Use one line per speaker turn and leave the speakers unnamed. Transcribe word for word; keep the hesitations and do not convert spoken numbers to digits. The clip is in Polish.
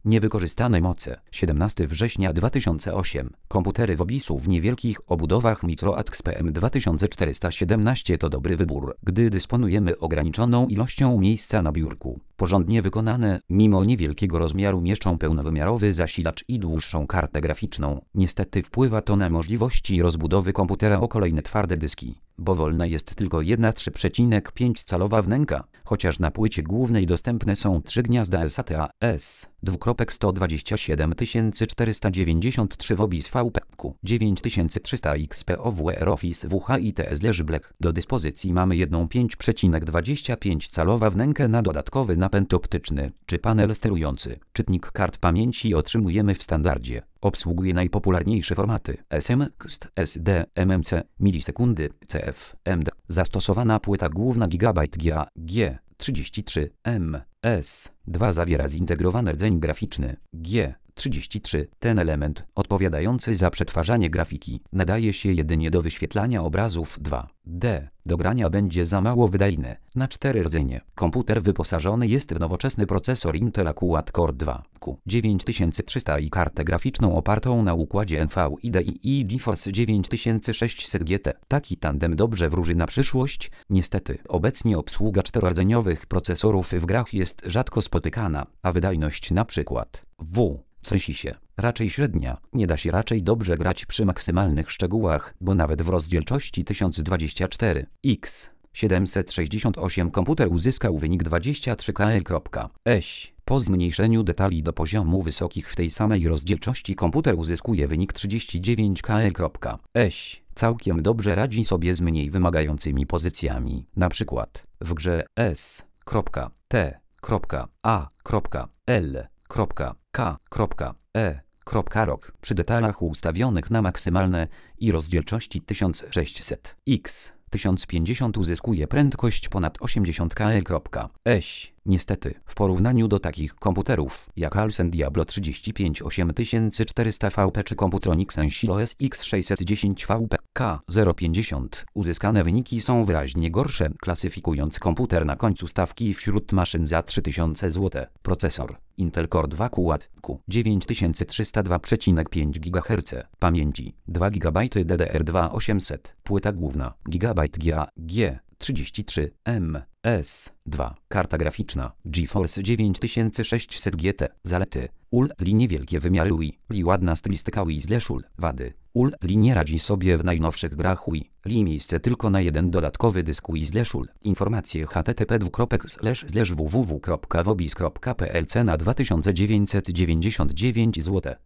Niewykorzystane moce. siedemnastego września dwa tysiące ósmego. Komputery Wobisu w niewielkich obudowach MicroATX P M dwa tysiące czterysta siedemnaście to dobry wybór, gdy dysponujemy ograniczoną ilością miejsca na biurku. Porządnie wykonane, mimo niewielkiego rozmiaru mieszczą pełnowymiarowy zasilacz i dłuższą kartę graficzną. Niestety wpływa to na możliwości rozbudowy komputera o kolejne twarde dyski, bo wolna jest tylko jedna trzy przecinek pięć calowa wnęka, chociaż na płycie głównej dostępne są trzy gniazda SATA S sto dwadzieścia siedem czterysta dziewięćdziesiąt trzy Wobis V P Q dziewięć tysięcy trzysta X P O W R Office W H I T/Black. Do dyspozycji mamy jedną pięć przecinek dwadzieścia pięć calowa wnękę na dodatkowy napęd optyczny, czy panel sterujący. Czytnik kart pamięci otrzymujemy w standardzie. Obsługuje najpopularniejsze formaty S M, X T, S D, M M C, milisekundy, C F, M D. Zastosowana płyta główna Gigabyte G A G trzydzieści trzy M S dwa zawiera zintegrowany rdzeń graficzny G trzydzieści trzy. Ten element, odpowiadający za przetwarzanie grafiki, nadaje się jedynie do wyświetlania obrazów dwa D. Do grania będzie za mało wydajny. Na cztery rdzenie. Komputer wyposażony jest w nowoczesny procesor Intela Quad-Core dwa Q dziewięć tysięcy trzysta i kartę graficzną opartą na układzie NVIDIA i GeForce dziewięć tysięcy sześćset G T. Taki tandem dobrze wróży na przyszłość. Niestety, obecnie obsługa czterordzeniowych procesorów w grach jest rzadko spotykana, a wydajność na przykład W trzęsi się raczej średnia. Nie da się raczej dobrze grać przy maksymalnych szczegółach, bo nawet w rozdzielczości tysiąc dwadzieścia cztery X siedemset sześćdziesiąt osiem komputer uzyskał wynik dwadzieścia trzy K S. Po zmniejszeniu detali do poziomu wysokich w tej samej rozdzielczości komputer uzyskuje wynik trzydzieści dziewięć K S. Całkiem dobrze radzi sobie z mniej wymagającymi pozycjami, na przykład w grze S T A L K E Rok. Przy detalach ustawionych na maksymalne i rozdzielczości tysiąc sześćset X tysiąc pięćdziesiąt uzyskuje prędkość ponad osiemdziesiąt K S. Niestety, w porównaniu do takich komputerów jak Alsen Diablo trzydzieści pięć osiem tysięcy czterysta V P czy Computronics Ensilo S X sześćset dziesięć V P K zero pięćdziesiąt, uzyskane wyniki są wyraźnie gorsze, klasyfikując komputer na końcu stawki wśród maszyn za trzy tysiące złotych. Procesor Intel Core dwa Quad-Q dziewięć tysięcy trzysta dwa przecinek pięć gigaherca, pamięci dwa gigabajty D D R dwa osiemset, płyta główna Gigabyte G A G trzydzieści trzy M S dwa, karta graficzna GeForce dziewięć tysięcy sześćset G T. Zalety: U L I niewielkie wymiary U I, L I ładna stylistyka U I slash U L. Wady: U L I nie radzi sobie w najnowszych grach U I, L I miejsce tylko na jeden dodatkowy dysk U I slash U L. Informacje H T T P w w w kropka wobis kropka p l cena dwa tysiące dziewięćset dziewięćdziesiąt dziewięć złotych.